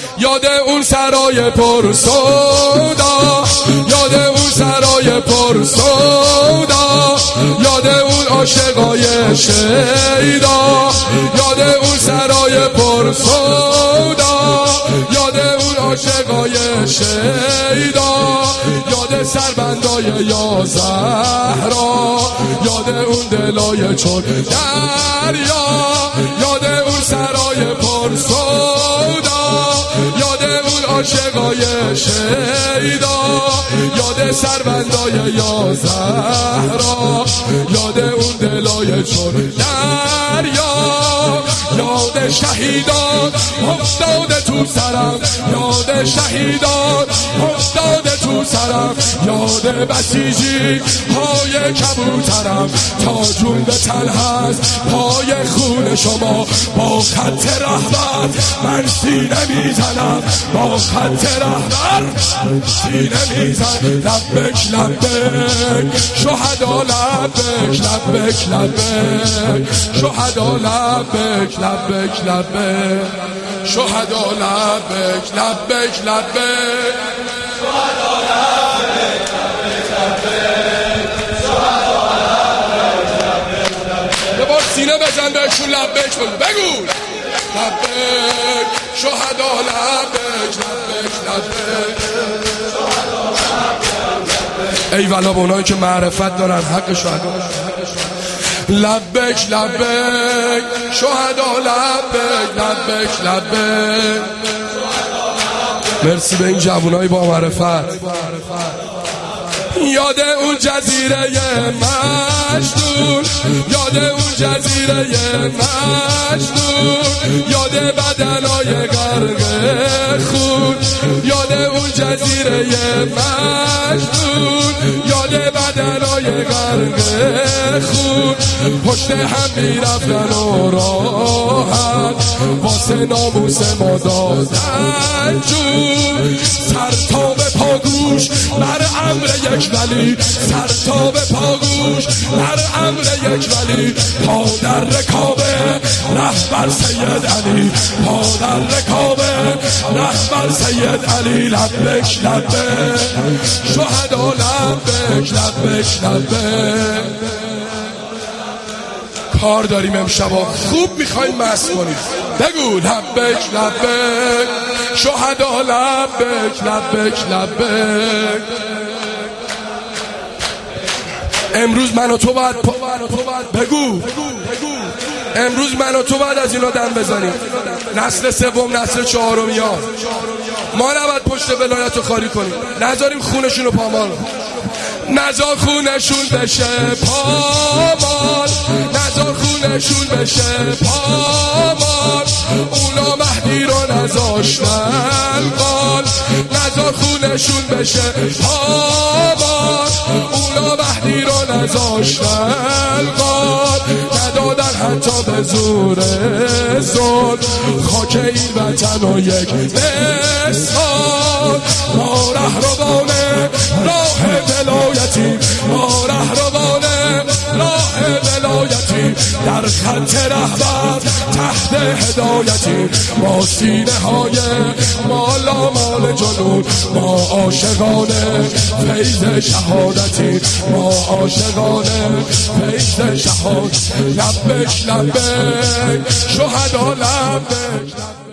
یاد اون سرای پر سودا، یاد اون سرای پر سودا، یاد اون عاشقای شیدا، یاد اون سرای پر سودا، یاد اون عاشقای شیدا، یاد سربندای یا زهرا، یاد اون دلای چون دریا، یاد اون سرای پر سودا، یاد اون عاشقای شیدا، یاد سربندای یا زهرا، یاد اون دلای چون دریا، یاد شهیدان افتاده تو سرم، یاد شهیدان افتاده تو سرم، یاد بسیجی های کبوترم، تا جون به تن هست پای خون شما، با خط رهبر من سینه میزنم، با خط رهبر سینه میزنم. لبک لبک شهدا، لبک لبک لبک شهدا، لبک لبک لبک شهدا، لبک لبک لبک شهدا، لبک لبک لبک شهدا، یه بار سینه بزن بهشون لبک بگو لبک شهدا، لبک لبک لبک. ای والا به اونایی که معرفت دارن حق شهدا، لبک لبک شهدا، لبک لبک لبک. مرسی به این جوانای با معرفت. یاد اون جزیره مجنون، یاد اون جزیره مجنون، یاد بدنای غرق خون، یاد اون جزیره مجنون، یاد بدنای غرق خون، پشت هم میرفتن و راحت واسه ناموس ما دادن جون، سر تا به پاگوش بر امر یک ولی، سر تا به پاگوش بر امر یک ولی، پا در رکاب رهبر سید علی، پا در رکاب رهبر سید علی. لبک لبک شهدا، لبک لبک لبک. کار داریم امشبا، خوب میخوایم مست کنیم، بگو لبک لبک شهدا، لبک لبک لبک. امروز من و تو باید بگو امروز من و تو باید از اینا دم بزنیم، نسل سوم نسل چهارم یا ما نباید پشت ولایت رو خالی کنیم، نذاریم خونشون رو پامال، نذار خونشون بشه پامال، نذار خونشون بشه پامال، اونا مهدی رو نذاشتن قال، نذار خونشون بشه پامال، اونا مهدی رو نذاشتن قال، ندادن حتی به زور زل خاک این وطن و یک مثال. ما رهروانه راه ولایتی، ما رهروانه راه ولایتی، در خط رهبر تحت هدایتی، ما سینه های مالا مال جنون، ما عاشقانه فیض شهادتی، ما عاشقانه فیض شهادت. لبک لبک شهدا، لبک لبک.